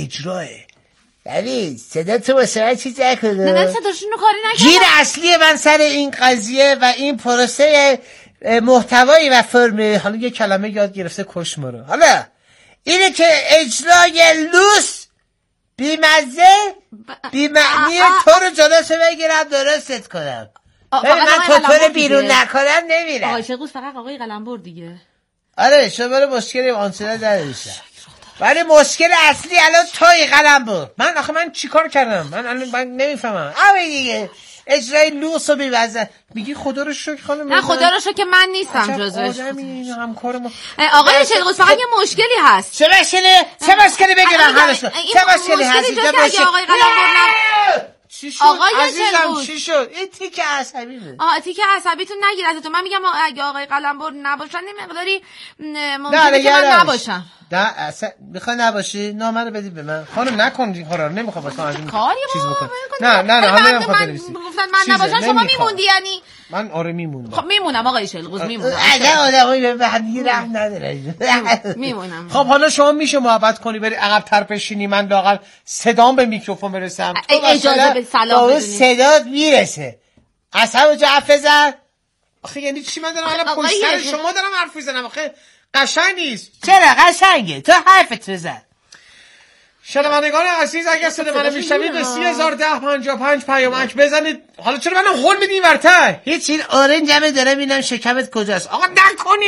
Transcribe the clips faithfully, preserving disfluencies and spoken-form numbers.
اجراه. ولی صدا تو واسه من چیز نکنه. نه نه صداشون رو کاری نکردم. گیر اصلی من سر این قضیه و این پروسه محتوایی و فرم، حالا یه کلمه یاد گرفته کش ما رو، حالا اینه که اجرای لوس بیمزه بیمعنی تو رو جلوشو بگیرم درستت کنم. ببین من تو تو رو بیرون نکنم نمیرم. آقای شقوس فقط آقای قلمبر دیگه. آره شما رو مشکلی آنسیده نداشتم، ولی مشکل اصلی الان توی قلمبر. من آخه من چیکار کردم؟ من الان من نمیفهمم. آوی دیگه اجرای لوس و بی‌وزن. میگی خدا رو شکر خانم؟ نه خدا رو شکر که من نیستم جزوش. آدمی همکار ما. آقای شقوس فقط یه مشکلی هست. چه مشکلی؟ چه مشکلی بگیرم حالش؟ چه مشکلی هست؟ اینجا مشکلی آقای قلمبر چی شد؟ آقای عزیزم چی شد؟ این تیک عصبی بود. آه تیک عصبیتون نگیر ازتون. من میگم اگه آقای قلمبر نباشن یه مقداری ممکنه که من نباشم. نه اصلا میخوای نباشی؟ نامه رو بدی به من. خانم نکن این کارا رو. نمیخوام واسه از این چیز بکنم. نه نه نه حالا نمیخوام بنویسی. گفتن من نباشم شما میموندی یعنی؟ من آره میموندم. خب میمونم آقای شلغوز میمونم. اگه آدمایی به بعدی رحم نداره. میمونم. خب حالا شما میشه محبت کنی بری عقب تر بشینی من لااقل صدام به میکروفون برسم. اجازه به سلام بدونید. صدات میرسه. اصلا جو حرف بزن. آخه یعنی چی من دارم الان پشت سر شما دارم حرف میزنم؟ آخه قشنگ نیست. چرا قشنگه؟ تو حرفت بزن. شنوندگان عزیز اگه صدا منو میشنوید به سی هزار ده پنجاه و پنج پیامک بزنید. حالا چرا منو هول میدین ورته؟ هیچ این اورنج همه داره میدم شکمت کجاست. آقا نکنی.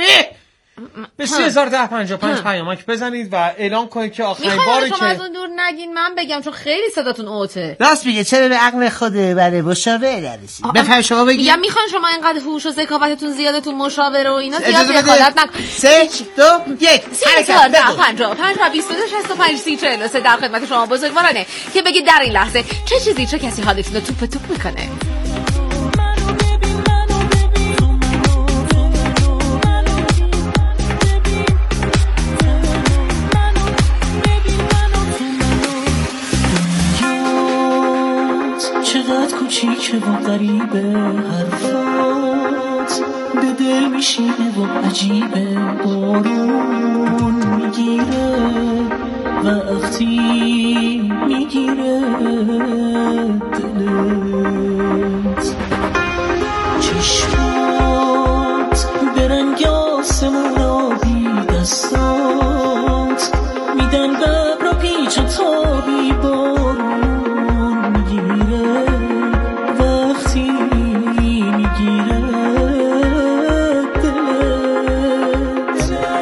به سی هزار ده پنجاه و پنج پیامک بزنید و اعلام کنید که آخرین باری که شما از اون دور نگین من بگم چون خیلی صداتون اوته. راست میگه چرا به عقل خود برای مشاوره نرسید. بفهم شما بگید. میگم میخوان شما اینقدر هوش و ذکاوتتون زیاده تو مشاوره و اینا زیاد دخالت نکن. سه دو یک حرکت بگو. پنجاه و پنج و بیست و دو شصت و پنج سی چهل و سه در خدمت شما بزرگوارانه که بگید در این لحظه چه چیزی چه کسی حالتون رو توپ توپ میکنه. چقدر کوچیکه و غریبه حرفات به دل میشینه و عجیبه. بارون میگیره وقتی میگیره دلت. چشمات به رنگ آسمون آبی دستات میدن ببر و پیچ و تابی. بارون میگیره وقتی میگیره دلت.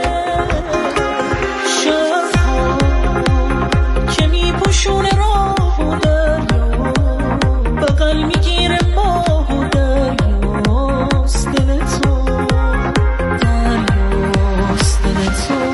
شبها که میپوشونه راه و دریا بغل میگیره ماه و دریاست دل تو. دریاست دل تو.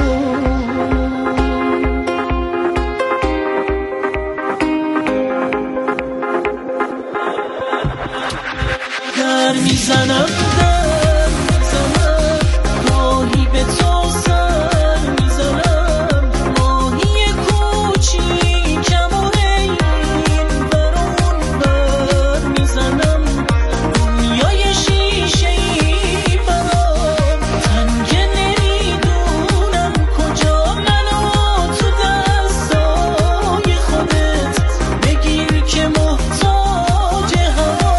در میزنم در میزنم راهی به تو سر میزنم. ماهی کوچیکم و این برون بر میزنم. دنیای شیشه‌ای برام تنگه نمیدونم کجا منو تو دستای خودت بگیر که محتاج هوا.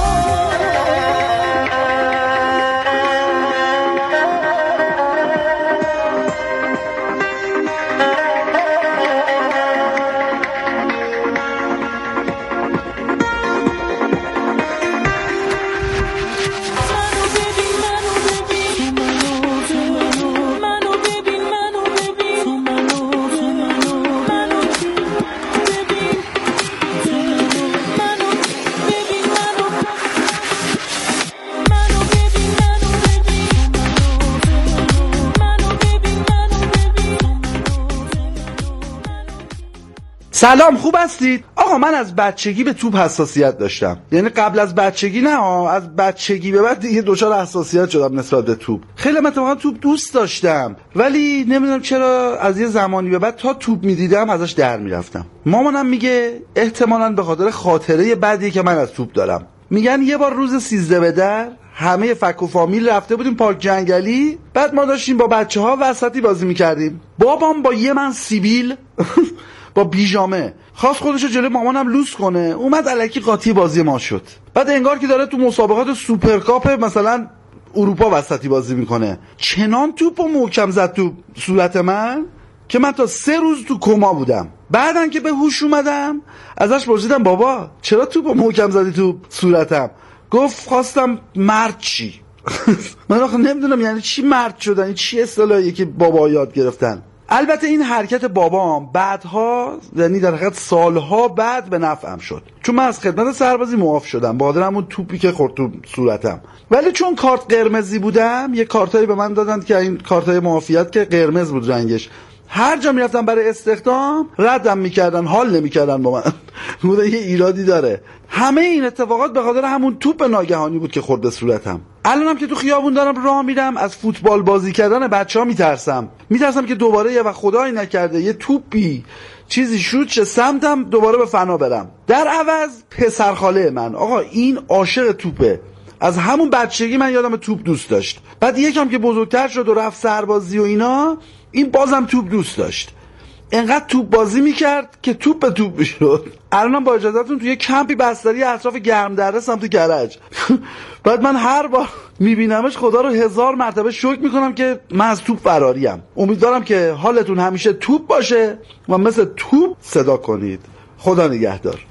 سلام خوب هستید؟ آقا من از بچگی به توپ حساسیت داشتم. یعنی قبل از بچگی نه ها، از بچگی به بعد دیگه دچار حساسیت شدم نسبت به توپ. خیلی مثلا توپ دوست داشتم ولی نمیدونم چرا از یه زمانی به بعد تا توپ میدیدم ازش در میرفتم. مامانم میگه احتمالاً به خاطر خاطره بدی که من از توپ دارم. میگن یه بار روز سیزده به در همه فک و فامیل رفته بودیم پارک جنگلی، بعد ما داشتیم با بچه ها وسطی بازی میکردیم. بابام با یه من سیبیل با بیجامه، خواست خودشو جلوی مامانم لوس کنه، اومد الکی قاطی بازی ما شد. بعد انگار که داره تو مسابقات سوپرکاپ مثلا اروپا وسطی بازی میکنه، چنان توپو محکم زد تو صورت من که من تا سه روز تو کما بودم. بعدن که به هوش اومدم ازش پرسیدم بابا چرا توپو محکم زدی تو صورتم؟ گفت خواستم مرد چی. من آخه نمیدونم یعنی چی مرد شدن، این چی اصطلاحیه که بابا یاد گرفتن. البته این حرکت بابام بعدها، یعنی در حقیقت سالها بعد به نفعم شد، چون من از خدمت سربازی معاف شدم به خاطر همون توپی که خورد تو صورتم. ولی چون کارت قرمزی بودم یه کارتایی به من دادن که این کارتای معافیت که قرمز بود رنگش، هر جا میرفتم برای استخدام ردم میکردن، حال نمیکردن با من. بوده یه ایرادی داره. همه این اتفاقات به خاطر همون توپ ناگهانی بود که خورد به صورتم. الانم که تو خیابون دارم راه میرم از فوتبال بازی کردن بچه‌ها میترسم میترسم که دوباره یه وقت خدایی نکرده یه توپی چیزی شد چه سمتم دوباره به فنا برم. در عوض پسرخاله من، آقا این عاشق توپه، از همون بچگی من یادم توپ دوست داشت. بعد یکم که بزرگتر شد و رفت سربازی و اینا، این بازم توپ دوست داشت، انقدر توپ بازی میکرد که توپ به توپ میشد. الانم با اجازهتون توی کمپی بستری اطراف گرم دره سمت کرج. بعد من هر بار میبینمش خدا رو هزار مرتبه شکر میکنم که من از توپ فراریم. امیدوارم که حالتون همیشه توپ باشه و مثل توپ صدا کنید. خدا نگهدار.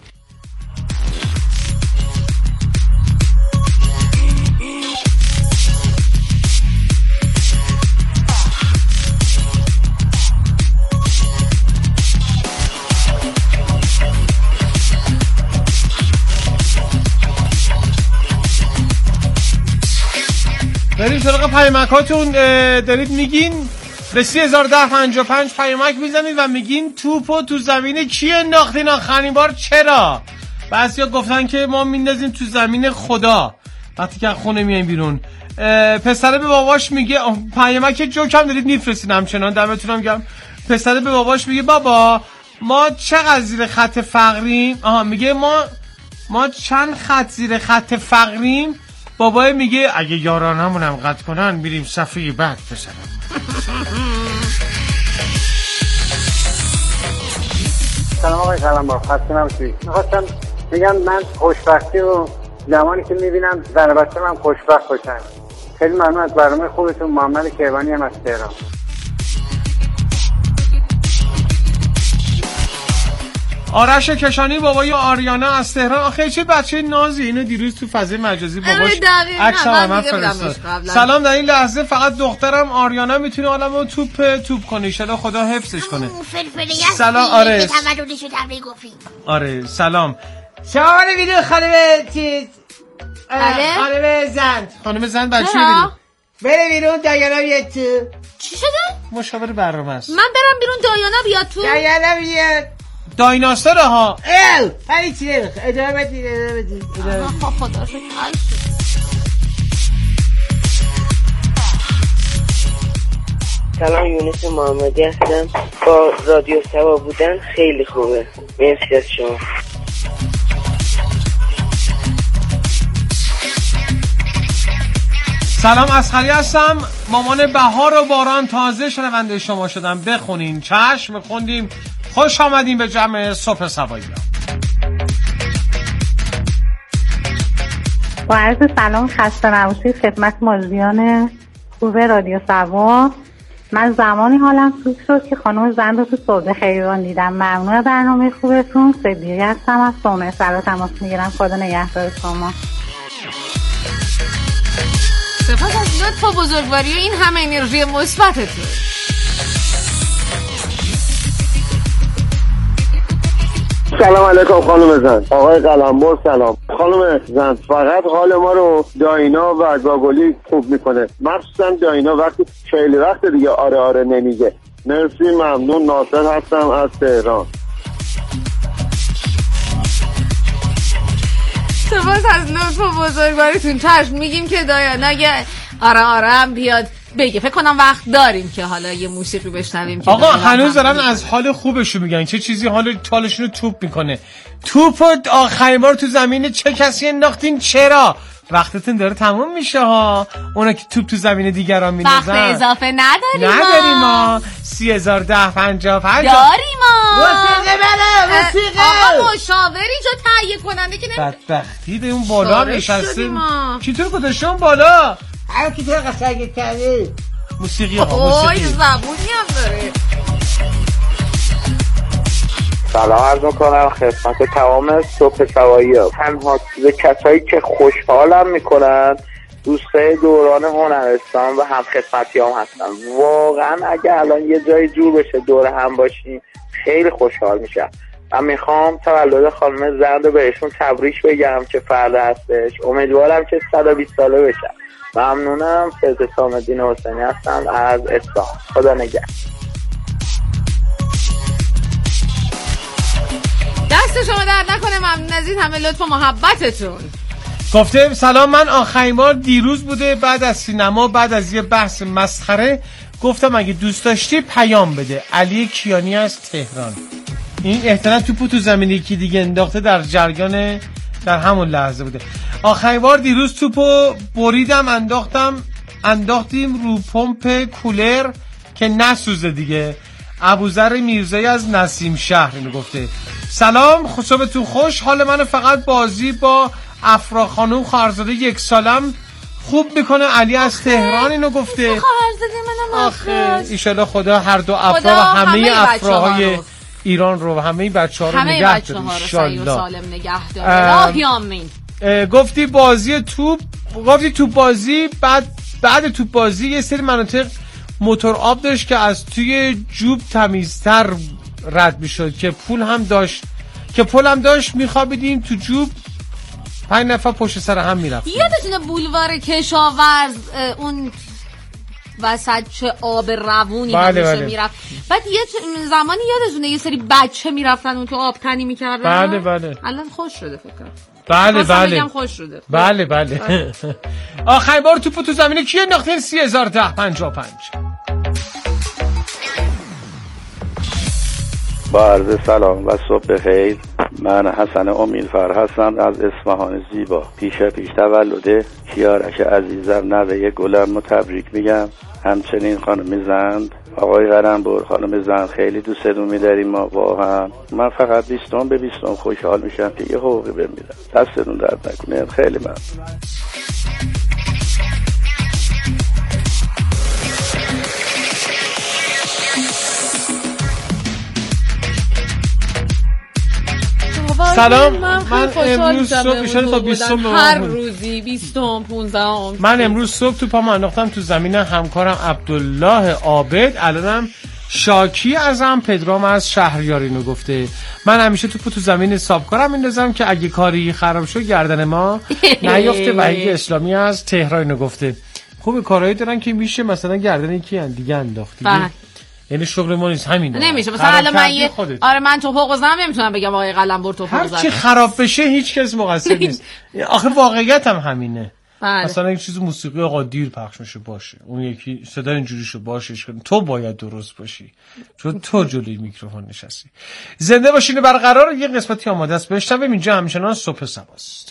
بریم سراغ پیامکاتون. دارید میگین به سی هزار و ده پنجاه و پنج پیامک میزنید و میگین توپو تو زمین کی انداختین آخرین بار، چرا؟ بعضیا گفتن که ما میندازیم تو زمین خدا وقتی که خونه میایم بیرون. پسره به باباش میگه، پیامک جوکم دارید میفرستین همچنان، دمتونم گرم. پسره به باباش میگه بابا ما چقدر زیر خط فقریم؟ آها میگه ما ما چند خط زیر خط فقریم؟ بابای میگه اگه یارانمونم قطع کنن میریم صفحه بعد پسرم. سلام آقای قلمبر، خسته نباشید. میخواستم بگم من خوشبختی و زمانی که میبینم زن و بچه من خوشبخت باشن. خیلی ممنون از برنامه خوبتون. محمد کیوانی هم از تهران. آرش کشانی بابای آریانا از تهران. آخه چه بچه نازی، اینو دیروز تو فضای مجازی باباش عکس من فرستاد. سلام، در این لحظه فقط دخترم آریانا میتونه عالمو توپ توپ کنه، ان شاءالله خدا حفظش کنه. سلام. آره آره سلام. شما ویدیو خانم چیز خانم زند خانم زند بچه بیرون بره بیرون. دایانا بیاد تو. چی شده؟ مشاور برنامه است. من برم بیرون دایانا بیاد تو. دایانا بیاد. دایناسوره ها. ال هیچ چی نمیخواه. ادامه بدید ادامه بدید. خب خدا شکر. سلام، یونس محمدی هستم. با رادیو سوا بودن خیلی خوبه. مرسی از شما. سلام، اسخری هستم. مامان بهار و باران تازه شنونده شما شدم. بخونین. چشم خوندیم. خوش آمدین به جمع صبح سوایی. با عرض سلام خسته نباشید خدمت مازیان خوب رادیو سوا. من زمانی حالم سوک شد که خانم زند رو تو سوده خیران دیدم. ممنون برنامه خوبتون. صدیقی هستم از صومعه سرا تماس میگیرم. خدا نگهدار شما. سپاس از لطف و بزرگواری و این همه انرژی مثبتتون. سلام علیکم خانم زند. آقای قلمبر سلام. خانم زند فقط حال ما رو داینا و گاگولی خوب میکنه، مخصوصا داینا وقتی خیلی وقت دیگه آره آره نمیگه. مرسی، ممنون. ناصر هستم از تهران. سپاس از لطف و بزرگواریتون. چشم میگیم که دایانا اگه آره آره هم بیاد بگه. فکر کنم وقت داریم که حالا یه موسیقی بشنویم. آقا هنوز دارن از حال خوبشون میگن، چه چیزی حال حالشون رو توپ میکنه. توپو آخرین بار تو زمین چه کسی انداختین؟ چرا؟ وقتتون داره تموم میشه ها. اونا که توپ تو زمین دیگران میندازن. وقت اضافه نداریم نداریم ما. سی هزار ده پنجاه پنجاه داریم ما. موسیقی بله موسیقی. آقا مشاوری جو تهیه کننده که نمی بدبختی ده اون بالا نشسته. کی تو رو گذاشته اون بالا؟ هر کی تو رو قشنگ کردی. موسیقی آقا موسیقی. اوه زبونی هم داره. سلام عرض میکنم خدمت تمام صبح سوایی ها. تنها کسایی که خوشحالم میکنن دوستای دوران هنرستان و هم خدمتی هم هستن. واقعا اگه الان یه جای جور بشه دور هم باشیم خیلی خوشحال میشم. من میخوام تولد خانم زند رو بهشون تبریک بگم که فردا هستش. امیدوارم که صد و بیست ساله بشن. ممنونم. فیض صامدین حسینی هستم از اصفهان. خدا نگهدار. دست شما درد نکنه. ممنون از این همه لطف و محبتتون. گفته سلام، من آخرین بار دیروز بوده بعد از سینما، بعد از یه بحث مسخره گفتم اگه دوست داشتی پیام بده. علی کیانی از تهران. این احتمالاً توپو تو زمین یکی دیگه انداخته در جریان در همون لحظه بوده. آخرین بار دیروز توپو بریدم انداختم انداختیم رو پمپ کولر که نسوزه دیگه. ابوذر میرزایی از نسیم شهر اینو گفته. سلام، صبحتون خوش. حال من فقط بازی با افرا خانوم خواهرزاده یک سالم خوب میکنه. علی از تهران اینو گفته. خواهرزاده منم آخه ایشالله خدا هر دو افرا و همه افراهای ایران رو و همه بچه‌ها رو نگه داره ان سالم نگه داره. الهی آمین. گفتی بازی توپ گفتی توپ بازی بعد بعد توپ بازی یه سری مناطق موتور آب داشت که از توی جوب تمیزتر رد میشد که پول هم داشت که پول هم داشت میخوابیدیم تو جوب پنج نفر پشت سر هم میرفتیم. یادتونه بولوار کشاورز اون وسط چه آب روونی بله همیشه بله. میرفت. بعد یه زمانی یادتونه یه سری بچه میرفتن اون تو آب تنی میکردن. بله بله. الان خوش شده فکر کنم. بله بله. خوش شده. بله بله. آخرین بار توپو تو زمین کی انداختین؟ سی هزار ده پنجاه و پنج. با عرض سلام و صبح بخیر. من حسن امیدفر هستم از اصفهان زیبا. پیش پیش تولد کیارش عزیزم نوه گلم رو تبریک میگم. همچنین خانم زند، آقای قلمبر، خانم زند خیلی دوستتون می‌داریم ما واقعا. من فقط بیستم به بیستم خوشحال میشم که یه حقوقی بهم میدن. دستتون درد نکنه. خیلی ممنون. سلام، من, من امروز صبح بیشتر تا بیستم هر روزی بیستم پونزدهم من امروز صبح تو پامو انداختم تو زمین همکارم عبدالله عابد. الانم شاکی ازم پدرام از شهریارینو گفته. من همیشه توپو تو زمین سابکارم میندازم که اگه کاری خراب شد گردن ما نیفته. وحید اسلامی از تهران گفته. خوب کارهایی دارن که میشه مثلا گردن یکی دیگه انداخت. یعنی شغل ما نیست همین. نمیشه مثلا الان من یه آره من تو حقوق زدم نمیتونم بگم آقای قلمبر تو حقوق زدم. هر چی خراب بشه هیچ کس مقصر نیست. آخه واقعیت هم همینه. بله. مثلا یک چیز موسیقی آقا دیر پخش میشه باشه، اون یکی صدا اینجوریشو باشش کنه، تو باید درست باشی چون تو جلوی میکروفون نشستی. زنده باشین برقرار. یه قسمتی آماده است بشنویم. اینجا همچنان صبح سباست.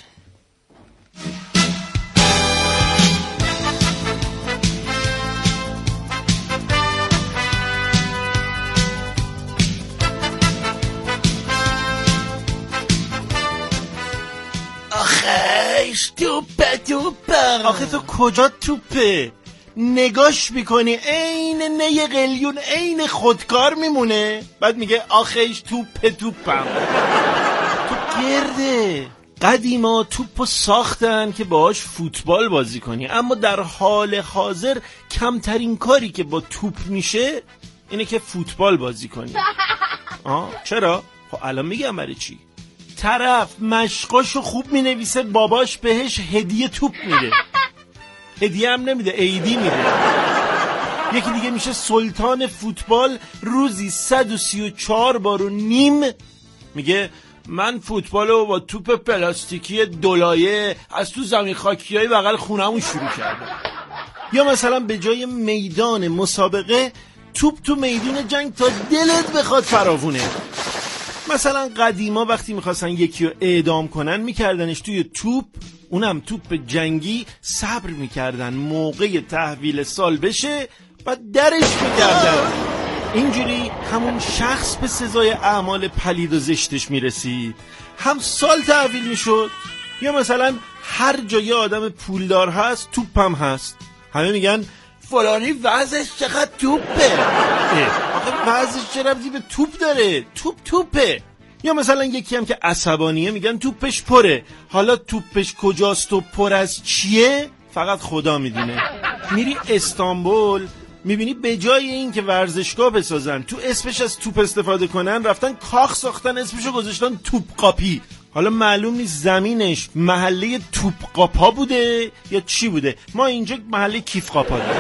آخیش توپه توپه. آخه تو کجا توپه؟ نگاش میکنی این نه قلیون این خودکار میمونه، بعد میگه آخیش توپه توپم. تو گرده. قدیما توپو ساختن که باهاش فوتبال بازی کنی، اما در حال حاضر کمترین کاری که با توپ میشه اینه که فوتبال بازی کنی. آه چرا؟ خب الان میگم برای چی. طرف مشقاشو خوب مینویسه، باباش بهش هدیه توپ میده. هدیه هم نمیده، ایدی میده. یکی دیگه میشه سلطان فوتبال، روزی صد و سی و چهار بار و نیم میگه من فوتبالو با توپ پلاستیکی دولایه از تو زمین خاکیای بغل خونمون شروع کردم. یا مثلا به جای میدان مسابقه توپ تو میدون جنگ تا دلت بخواد فراوونه. مثلا قدیما وقتی میخواستن یکی رو اعدام کنن میکردنش توی توپ، اونم توپ جنگی، صبر میکردن موقع تحویل سال بشه و درش میکردن. اینجوری همون شخص به سزای اعمال پلید و زشتش میرسید، هم سال تحویل میشد. یا مثلا هر جای آدم پولدار هست توپ هم هست، همه میگن فلانی وضعش چقدر توپه. آخه وضعش چه ربطی به توپ داره؟ توپ توپه. یا مثلا یکی هم که عصبانیه میگن توپش پره. حالا توپش کجاست و پر از چیه فقط خدا میدونه. میری استانبول میبینی به جای این که ورزشگاه بسازن تو اسمش از توپ استفاده کنن، رفتن کاخ ساختن اسمشو گذاشتن توپ قاپی. حالا معلوم نیست زمینش محله توپ قاپا بوده یا چی بوده. ما اینجا محله کیف قاپا داریم.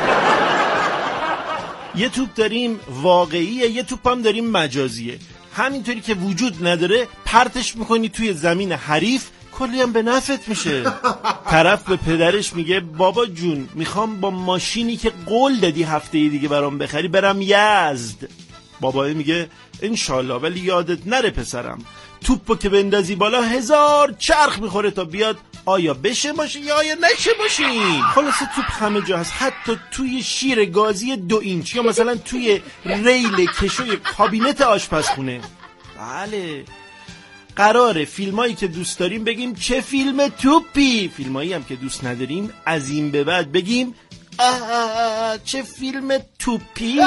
یه توپ داریم واقعیه، یه توپ هم داریم مجازیه. همینطوری که وجود نداره پرتش میکنی توی زمین حریف، کلی هم به نفعت میشه. طرف به پدرش میگه بابا جون میخوام با ماشینی که قول دادی هفته دیگه برام بخری برم یزد. بابا میگه انشالله ولی یادت نره پسرم، توپو که بندازی بالا هزار چرخ میخوره تا بیاد آیا بشه ماشین یا آیا نشه ماشین. خلاصه توپ همه جا هست، حتی توی شیر گازی دو اینچ یا مثلا توی ریل کشوی کابینت آشپزخونه. بله قراره فیلمایی که دوست داریم بگیم چه فیلم توپی، فیلمایی هم که دوست نداریم از این به بعد بگیم آه چه فیلم توپی.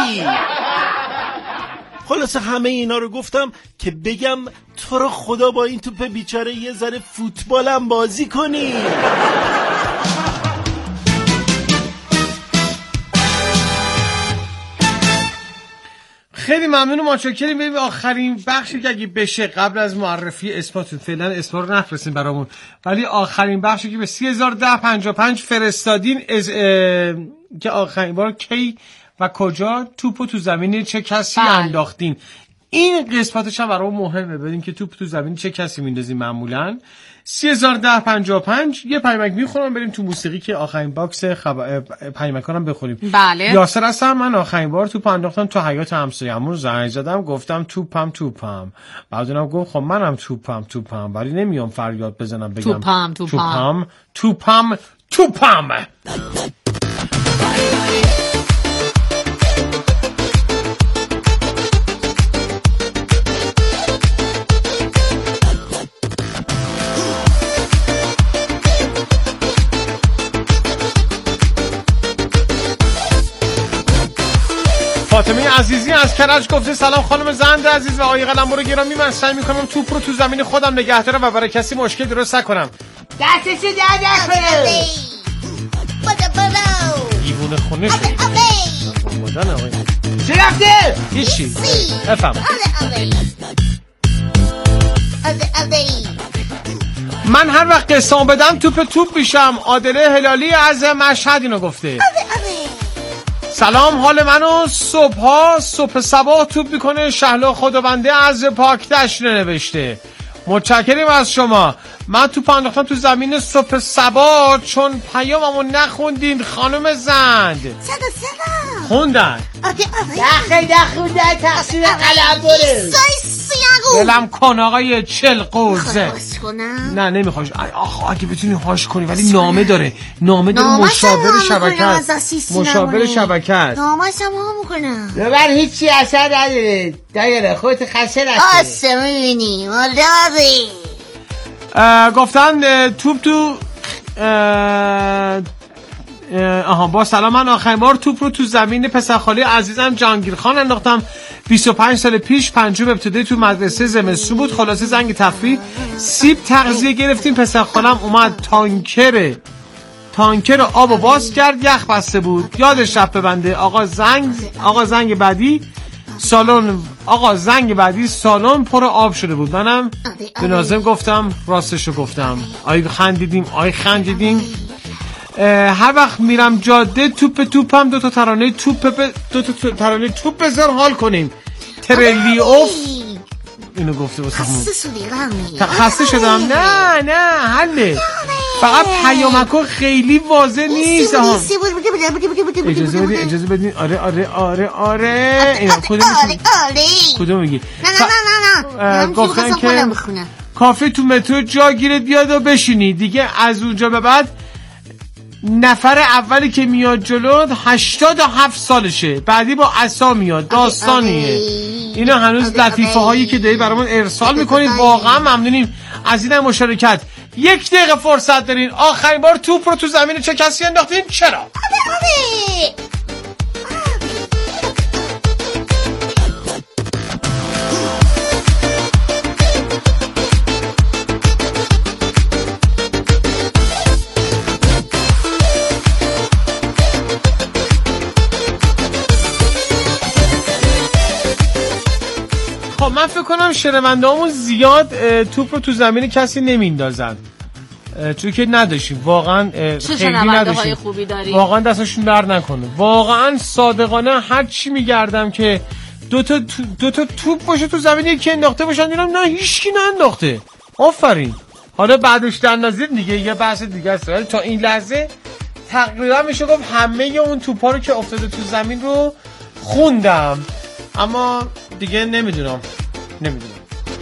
خلاصه همه اینا رو گفتم که بگم تو رو خدا با این توپ بیچاره یه ذره فوتبالم بازی کنی. خیلی ممنون و متشکریم. بریم آخرین بخشی که اگه بشه قبل از معرفی اسماتون، فعلا اسما رو نفرستین برامون، ولی آخرین بخشی که به سی هزار و ده پنجاه و پنج فرستادین از که آخرین بار کی و کجا توپو تو زمین چه کسی بله. انداختین. این قسمتش هم برای مهمه، بدین که توپ تو زمین چه کسی میندازیم. معمولا سی هزار و ده پنجاه و پنج یه پیامک میخونم بریم تو موسیقی که آخرین باکس خب... پیامکانم بخونیم. بله. یاسر هستم. من آخرین بار توپ انداختم تو حیاط همسایه‌مون، زنگ زدم گفتم توپم توپم، بعد اونم گفت خب منم توپم توپم، ولی نمیام فریاد بزنم بگم توپم توپم توپم توپم توپم. فاطمه عزیزی از کرج گفته سلام خانم زند عزیز و آقای قلمرو گرامی، من سعی میکنم توپ رو تو زمین خودم نگه دارم و برای کسی مشکل درست نکنم. دستشو در نکنه دیوونه خونه شد. مادن آقای چه رفته؟ هیچی افهم. من هر وقت قسم بدم توپ توپ میشم. عادله هلالی از مشهد اینو گفته. سلام حال منو صبحها صبح صبح توپ میکنه شهلا خدابنده از پاکدشت نوشته. متشکریم از شما. من توپ انداختم تو زمین صبح صبح چون پیاممو نخوندین خانم زند. صدا صدا خوندن دخل نخوندن تقصیر قلمروه. دلم کن آقای چلقوزه. نه نمیخواش. آخ اگه بتونی هاش کنی، ولی نامه داره، نامه داره مشاور شبکه است، مشاور شبکه است. نامه سمها میکنم ببر هیچی اثر نداره دایره خودت خسته نشه. آسه میبینی مردابی گفتن توپ تو آها با سلام. من آخرین بار توپ رو تو زمین پسرخاله عزیزم جهانگیر خان انداختم بیست و پنج سال پیش، پنجم ابتدایی تو مدرسه زمستون بود. خلاصه زنگ تفریح سیب تغذیه گرفتیم، پسرخالم اومد تانکر تانکر آبو باز کرد، یخ بسته بود، یادش رفت ببنده. آقا زنگ آقا زنگ بعدی سالن آقا زنگ بعدی سالن پر آب شده بود. منم به ناظم گفتم راستشو گفتم. آی خندیدیم آی خندیدیم. هر وقت میرم جاده توپ توپم دو تا ترانه توپ دو تا ترانه توپ بذار حال کنیم. ترلیوف اینو گفته واسه همون. خسته شدم. نه نه حله فقط پیامک‌ها خیلی واضح نیست. اجازه بدین اجازه بدین. آره آره آره آره اینا کدوم کدوم میگی؟ نه نه نه نه گفتن که کافی تو مترو جا گیرت بیاد و بشینی دیگه. از اونجا به بعد نفر اولی که میاد جلو هشتاد و هفت سالشه، بعدی با عصا میاد. داستانیه اینا. هنوز لطیفه هایی که داری برامون ارسال میکنید واقعا ممنونیم از این مشارکت. یک دقیقه فرصت دارین. آخرین بار توپ رو تو زمین چه کسی انداختین؟ چرا؟ خب من فکر کنم شنونده‌هامون زیاد توپ رو تو زمین کسی نمیندازن، چون که نداشتیم واقعا. خیلی نداشتیم خوبی داری. واقعا دستشون در نکنه. واقعا صادقانه هر چی میگردم که دو تا دو تا توپ باشه تو زمین یکی انداخته باشن، دیدم نه هیچکی ننداخته. آفرین. حالا بعدش دندازید دیگه یه بحث دیگه است. ولی تا این لحظه تقریبا میشه گفت همه اون توپا رو که افتاده تو زمین رو خوندم، اما دیگه نمیدونم نمیدونم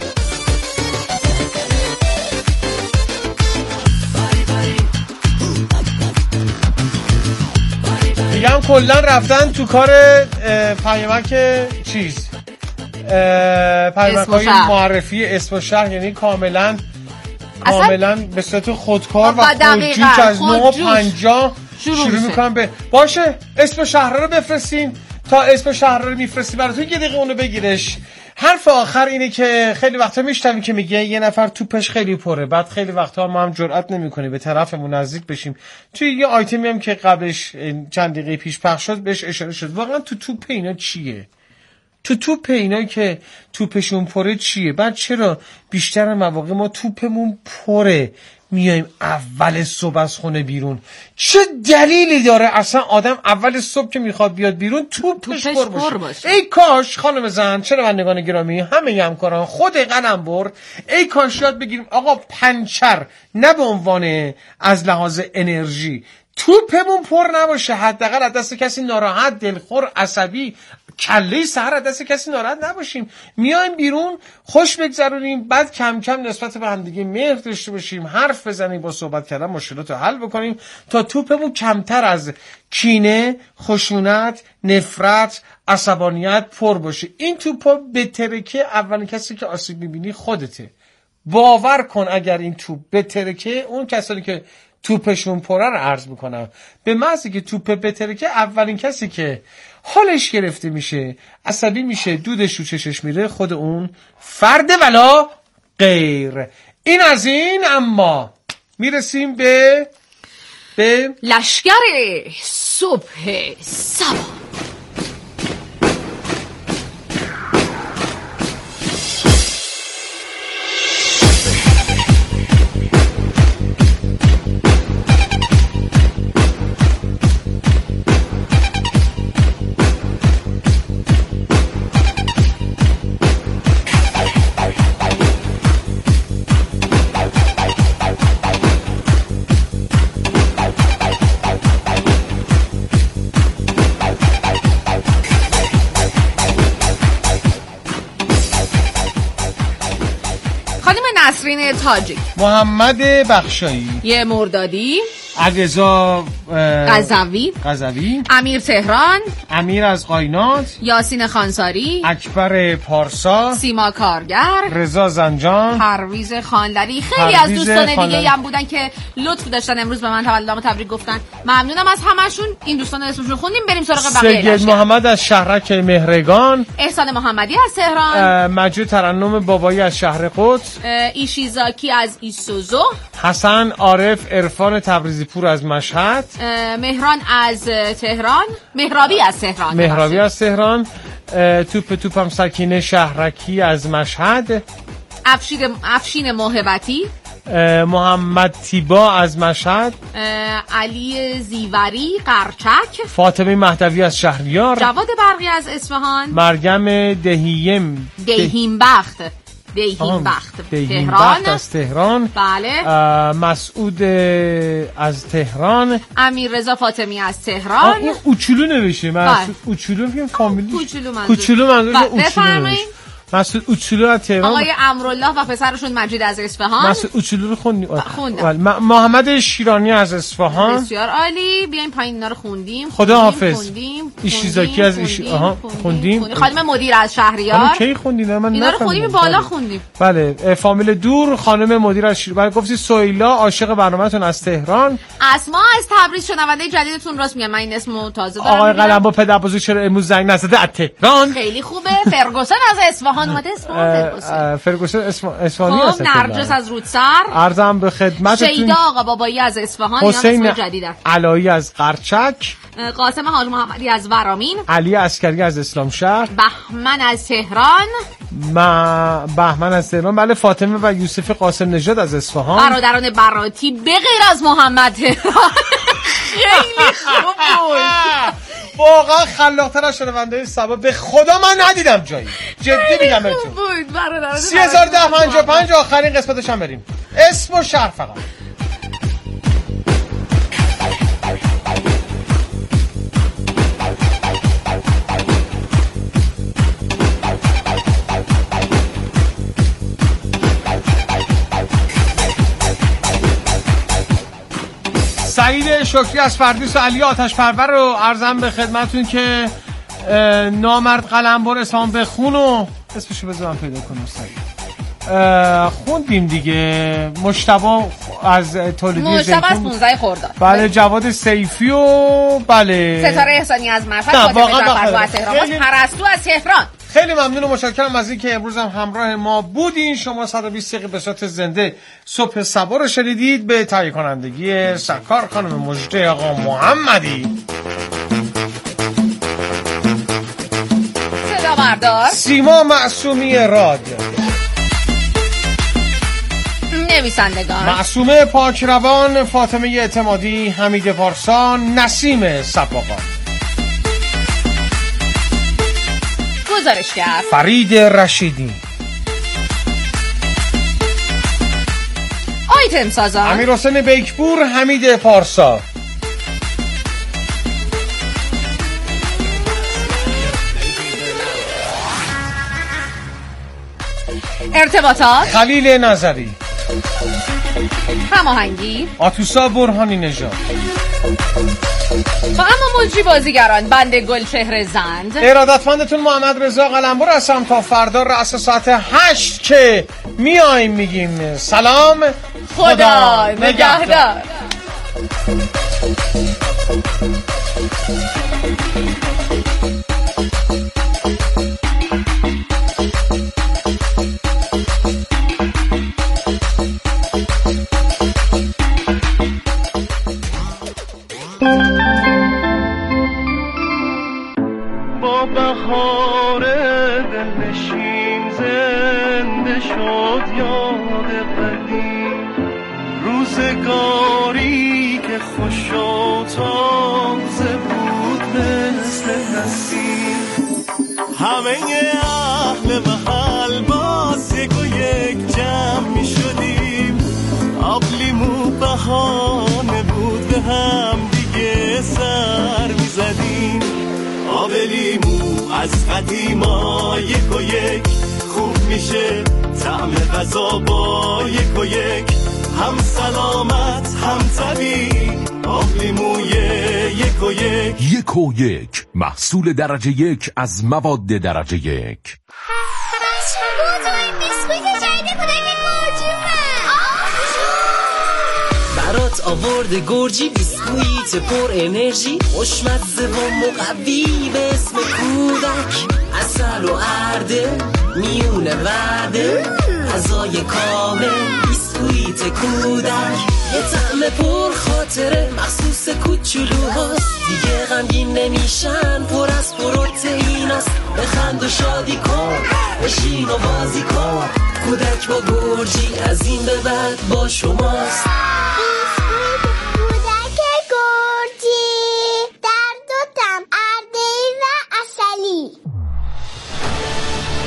دیگه هم کلن رفتن تو کار پیامک چیز پیامک های معرفی اسم و شهر، یعنی کاملا کاملا به صورت خودکار و خودجوش از نه و پنجاه شروع میکنم به باشه اسم شهر رو بفرستین. تا اسم شهر رو میفرستی براتون یه دقیقه اونو بگیرش. حرف آخر اینه که خیلی وقتا میشتم که میگه یه نفر توپش خیلی پره، بعد خیلی وقتا ما هم جرئت نمیکنیم به طرفمون نزدیک بشیم. توی یه آیتمی هم که قبلش چند دقیقه پیش پخش شد بهش اشاره شد. واقعا تو توپ اینا چیه؟ تو توپ اینا که توپشون پره چیه؟ بعد چرا بیشتر مواقع ما توپمون پره میایم اول صبح از خونه بیرون؟ چه دلیلی داره اصلا آدم اول صبح که میخواد بیاد بیرون توپش پر باشه؟ باشه. ای کاش خانم زن، شنوندگان گرامی، همه همکاران، خود قلمبر، ای کاش یاد بگیریم آقا پنچر نه به عنوان از لحاظ انرژی، توپمون پر نباشه. حداقل از دست کسی ناراحت، دلخور، عصبی، کله سحر از دست کسی ناراحت نباشیم. میایم بیرون خوش بگذرونیم، بعد کم کم نسبت به هم دیگه مهر داشته باشیم، حرف بزنیم، با صحبت کردن مشکلات رو حل بکنیم تا توپمون کمتر از کینه، خشونت، نفرت، عصبانیت پر باشه. این توپا به ترکه اولین کسی که آسیب میبینی خودته. باور کن اگر این توپ به ترکه اون کسانی که توپشون پره رو عرض میکنم، به محضی که توپ بتره که اولین کسی که حالش گرفته میشه، عصبی میشه، دودش رو چشش میره، خود اون فرد ولا غیر. این از این. اما میرسیم به به لشگر صبح سبا. نسرین تاجیک، محمد بخشایی، یه مردادی، علیرضا قزوی قزوی، امیر تهران، امیر از قاینات، یاسین خانساری، اکبر پارسا، سیما کارگر، رضا زنجان، پرویز خاندری. خیلی از دوستان دیگه هم بودن که لطف داشتن امروز به من تولدم تبریک گفتن. ممنونم از همشون. این دوستان اسمشون خوندیم، بریم سراغ بقیه. سید محمد از شهرک مهرگان، احسان محمدی از تهران، مجید ترنم بابایی از شهر قدس، ایشیزاکی از ایسوزو، حسن عارف عرفان تبریزی پور از مشهد، مهران از تهران، مهرابی از تهران، مهرابی از تهران، توپ توپم سکینه شهرکی از مشهد، افشین افشین موهبتی، محمد تیبا از مشهد، علی زیوری قرچک، فاطمه مهدوی از شهریار، جواد برقی از اصفهان، مریم دهیم دهیم بخت دیهیم بخت دیهیم تهران بخت از تهران. بله. مسعود از تهران. امیر رضا فاطمی از تهران. این اوچولو نوشته. مسعود اوچولو میگم فامیلی کوچولو منظور کوچولو منظور اوچولو نوشته. مسعود اوچولو از تهران. آقای امرالله و پسرشون مجید از اصفهان. مسعود اوچولو رو خوندیم. خوندم. محمد شیرانی از اصفهان. بسیار عالی. بیاین پایین اینا رو خوندیم. خدا حافظ. خوندیم. ایشیزاکی از ایش آها خوندیم. خانم مدیر از شهریار. کی خوندین؟ من اینا رو خوندیم بالا خوندیم. بله فامیل دور خانم مدیر از شیرانی. گفتی سویلا عاشق برنامه‌تون از تهران. اسما از تبریز شنونده جدیدتون راست میگم. من این اسمو تازه دارم. آقای قلمبو پدربزرگ چرا امروز زنگ نزده از تهران؟ خیلی خوبه. فرگوسن از اصفهان اومده. اسم فرگوسن اصفهانی هست. نرجس از رودسر. عرضم به خدمتتون. شیدا آقا بابایی از اصفهان. حسین علایی از قرچک. قاسم حاج محمدی از ورامین. علی عسکری از اسلام شهر. بهمن از تهران. ما بهمن از تهران. بله فاطمه و یوسف قاسم نژاد از اصفهان. برادران براتی به غیر از محمد تهران. خیلی خوب بود. واقعا خلاق‌تر از شنونده سبا به خدا من ندیدم جایی. جدی میگم بهتون. بود برادران. سه هزار و ده و پنجاه و پنج آخرین قسمتش هم بریم. اسم و شهر فقط. سعید شکری از فردوس و علی آتش پرور رو عرضم به خدمتون که نامرد قلمبر اسم بخون و اسمشو بذارم پیدا کنم. سعید خوندیم دیگه. مجتبی از تولیدی مجتبی از پانزده خرداد. بله جواد سیفی و بله ستاره احسانی از معرفت. فاطمه جعفر از تهران. پرستو از تهران. خیلی ممنون و متشکرم از اینکه امروز هم همراه ما بودین. شما صد و بیست دقیقه به صورت زنده صبح صبا رو شنیدید به تهیه کنندگی سرکار خانم مجده آقا محمدی. صدا بردار سیما معصومی راد. نویسندگان معصومه پاکروان، فاطمه اعتمادی، حمید پارسا، نسیم صباغان. گزارشگر فرید رشیدی. آیتم سازان امیر حسین بیکپور، حمید پارسا. ارتباطات خلیل نظری. هماهنگی آتوسا برهانی نژاد. و اما مجری بازیگران بنده گلچهر زند. ارادتمندتون محمد رضا قلمبر هستم تا فردا رأس ساعت هشت که میایم میگیم سلام، خدا, خدا نگهدار. با بهار دلنشین زنده شد یاد قدیم، روزگاری که خوش و تازه بود مثل نسیم. همه اهل محل باز یک و یک جمع می شدیم، آب لیمو بهانه بود به هم دیگه سر می زدیم. آب لیمو از قدیما یک و یک خوب میشه، طعم غذا با یک و یک هم سلامت هم طبیعی. آب لیموی یک و یک یک و یک محصول درجه یک از مواد درجه یک. برات آورده گرجی بیسکویت پر انرژی، خوشمزه و مقوی به اسم کودک. عسل و ارده میونه وعده، غذای کامل بیسکویت کودک. یه طعم پر خاطره مخصوص کوچولوهاست، دیگه غمگین نمیشن، پر از پروتئیناست. بخند و شادی کن، بشین و بازی کن، کودک با گرجی از این به بعد با شماست.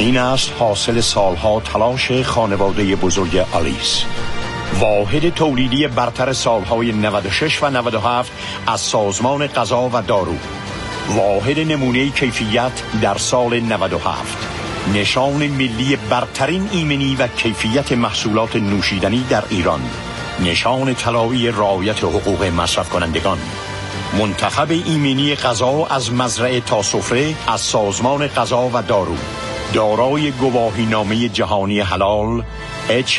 این است حاصل سالها تلاش خانواده بزرگ آلیس، واحد تولیدی برتر سالهای نود و شش و نود و هفت از سازمان غذا و دارو، واحد نمونه کیفیت در سال نود و هفت، نشان ملی برترین ایمنی و کیفیت محصولات نوشیدنی در ایران، نشان طلایی رعایت حقوق مصرف کنندگان، منتخب ایمنی غذا از مزرعه تا سفره از سازمان غذا و دارو، دارای گواهینامه جهانی حلال اچ